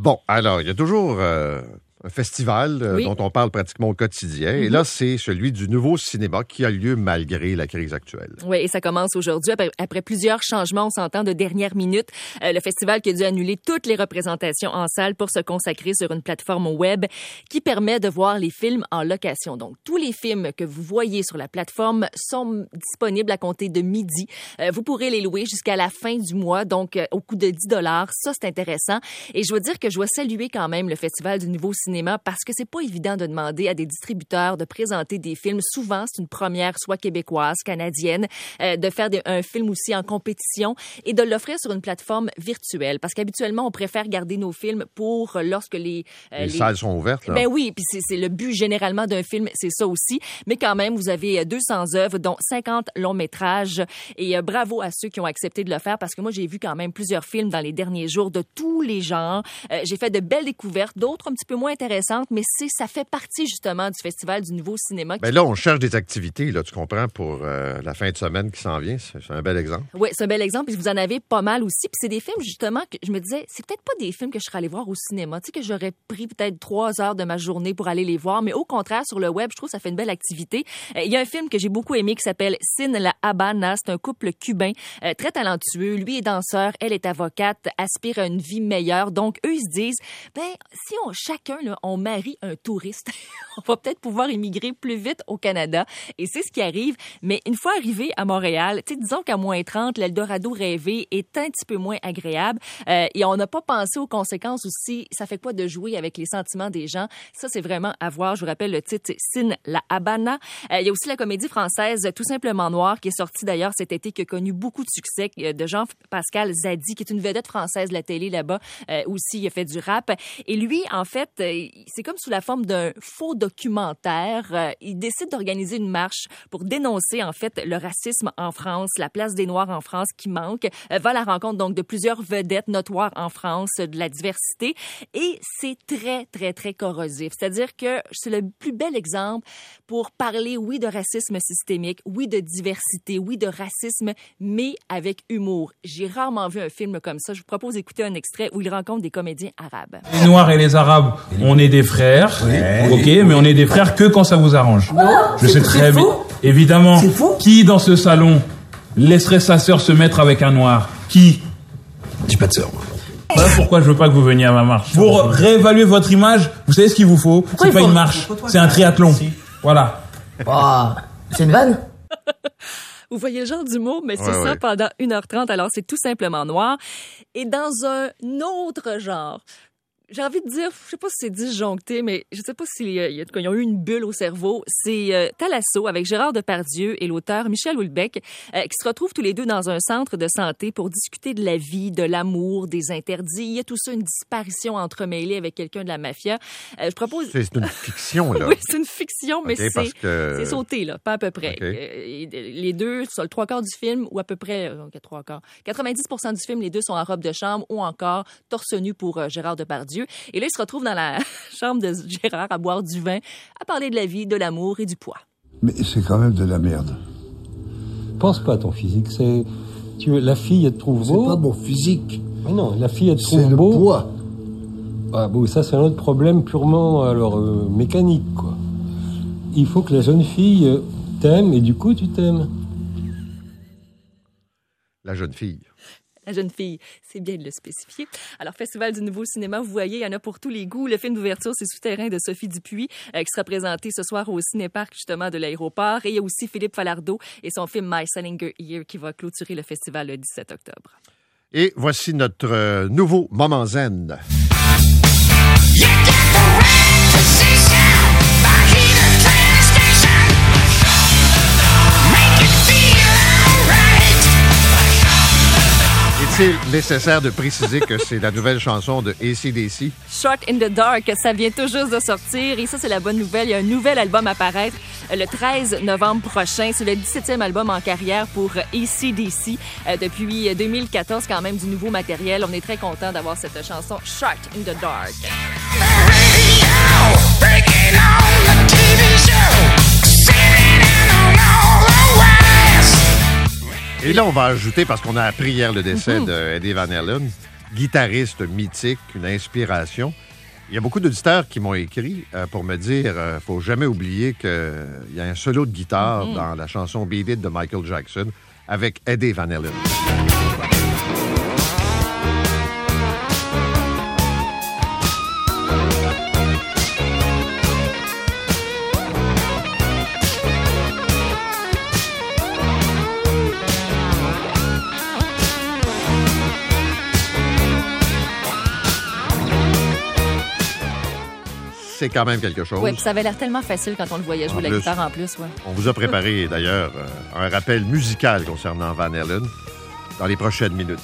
Bon, alors, il y a toujours un festival dont on parle pratiquement au quotidien. Et là, c'est celui du nouveau cinéma qui a lieu malgré la crise actuelle. Oui, et ça commence aujourd'hui. Après plusieurs changements, on s'entend de dernière minute. Le festival qui a dû annuler toutes les représentations en salle pour se consacrer sur une plateforme web qui permet de voir les films en location. Donc, tous les films que vous voyez sur la plateforme sont disponibles à compter de midi. Vous pourrez les louer jusqu'à la fin du mois, donc au coût de 10 $. Ça, c'est intéressant. Et je dois dire que je dois saluer quand même le festival du nouveau cinéma parce que c'est pas évident de demander à des distributeurs de présenter des films. Souvent, c'est une première, soit québécoise, canadienne, de faire un film aussi en compétition et de l'offrir sur une plateforme virtuelle. Parce qu'habituellement, on préfère garder nos films pour lorsque les salles sont ouvertes, là. Ben oui, puis c'est le but généralement d'un film, c'est ça aussi. Mais quand même, vous avez 200 œuvres, dont 50 longs métrages. Et bravo à ceux qui ont accepté de le faire parce que moi, j'ai vu quand même plusieurs films dans les derniers jours de tous les genres. J'ai fait de belles découvertes, d'autres un petit peu moins intéressantes, mais ça fait partie justement du Festival du nouveau cinéma. Ben là, on cherche des activités, là, tu comprends, pour la fin de semaine qui s'en vient. C'est un bel exemple. Oui, c'est un bel exemple. Puis vous en avez pas mal aussi. Puis c'est des films, justement, que je me disais, c'est peut-être pas des films que je serais allée voir au cinéma. Tu sais, que j'aurais pris peut-être 3 heures de ma journée pour aller les voir. Mais au contraire, sur le web, je trouve que ça fait une belle activité. Il y a un film que j'ai beaucoup aimé qui s'appelle Sin La Habana. C'est un couple cubain très talentueux. Lui est danseur, elle est avocate, aspire à une vie meilleure. Donc, eux, ils se disent, si chacun, là, on marie un touriste, on va peut-être pouvoir immigrer plus vite au Canada. Et c'est ce qui arrive. Mais une fois arrivé à Montréal, tu sais, disons qu'à moins 30, l'Eldorado rêvé est un petit peu moins agréable. Et on n'a pas pensé aux conséquences aussi. Ça fait quoi de jouer avec les sentiments des gens? Ça, c'est vraiment à voir. Je vous rappelle le titre, c'est Sin La Habana. Il y a aussi la comédie française Tout simplement noir, qui est sortie d'ailleurs cet été, qui a connu beaucoup de succès, de Jean-Pascal Zadi, qui est une vedette française de la télé là-bas. Aussi, il a fait du rap. Et lui, en fait, c'est comme sous la forme d'un faux documentaire. Il décide d'organiser une marche pour dénoncer, en fait, le racisme en France, la place des Noirs en France qui manque. Va à la rencontre, donc, de plusieurs vedettes notoires en France, de la diversité. Et c'est très, très, très corrosif. C'est-à-dire que c'est le plus bel exemple pour parler, oui, de racisme systémique, oui, de diversité, oui, de racisme, mais avec humour. J'ai rarement vu un film comme ça. Je vous propose d'écouter un extrait où il rencontre des comédiens arabes. Les Noirs et les Arabes, on est des frères, ok, mais on est des frères que quand ça vous arrange. Non, je sais très bien. Évidemment, qui dans ce salon laisserait sa sœur se mettre avec un Noir? Qui? J'ai pas de sœur. Voilà pourquoi je veux pas que vous veniez à ma marche. Pour réévaluer votre image, vous savez ce qu'il vous faut? C'est pas une marche, c'est un triathlon. Voilà. Oh, c'est une vanne? Vous voyez le genre d'humour, mais c'est ça pendant 1h30. Alors, c'est tout simplement noir. Et dans un autre genre, j'ai envie de dire, je sais pas si c'est disjoncté, mais je sais pas s'ils ont eu une bulle au cerveau. C'est Thalasso avec Gérard Depardieu et l'auteur Michel Houellebecq qui se retrouvent tous les deux dans un centre de santé pour discuter de la vie, de l'amour, des interdits. Il y a tout ça, une disparition entremêlée avec quelqu'un de la mafia. Je propose... C'est une fiction, là. Oui, c'est une fiction, mais c'est sauté, là, pas à peu près. Les deux, sur le 3/4 du film, ou à peu près, 3/4, 90% du film, les deux sont en robe de chambre ou encore torse nu pour Gérard Depardieu. Et là, il se retrouve dans la chambre de Gérard à boire du vin, à parler de la vie, de l'amour et du poids. Mais c'est quand même de la merde. Pense pas à ton physique, la fille, elle te trouve beau. C'est pas mon physique. Mais non, la fille, elle te trouve beau. C'est le poids. Ah bon, ça, c'est un autre problème purement, mécanique, quoi. Il faut que la jeune fille t'aime et du coup, tu t'aimes. La jeune fille. La jeune fille, c'est bien de le spécifier. Alors, Festival du nouveau cinéma, vous voyez, il y en a pour tous les goûts. Le film d'ouverture, c'est Souterrain de Sophie Dupuis, qui sera présenté ce soir au Cinéparc, justement, de l'aéroport. Et il y a aussi Philippe Falardeau et son film My Salinger Year qui va clôturer le festival le 17 octobre. Et voici notre nouveau Moment Zen. Est-il nécessaire de préciser que c'est la nouvelle chanson de AC/DC? Shot in the Dark, ça vient tout juste de sortir et ça, c'est la bonne nouvelle. Il y a un nouvel album à paraître le 13 novembre prochain. C'est le 17e album en carrière pour AC/DC. Depuis 2014, quand même, du nouveau matériel. On est très content d'avoir cette chanson Shot in the Dark. Et là, on va ajouter, parce qu'on a appris hier le décès d'Eddie Van Halen, guitariste mythique, une inspiration. Il y a beaucoup d'auditeurs qui m'ont écrit pour me dire faut jamais oublier qu'il y a un solo de guitare dans la chanson Beat It de Michael Jackson avec Eddie Van Halen. C'est quand même quelque chose. Oui, puis ça avait l'air tellement facile quand on le voyait jouer la guitare en plus. Ouais. On vous a préparé d'ailleurs un rappel musical concernant Van Halen dans les prochaines minutes.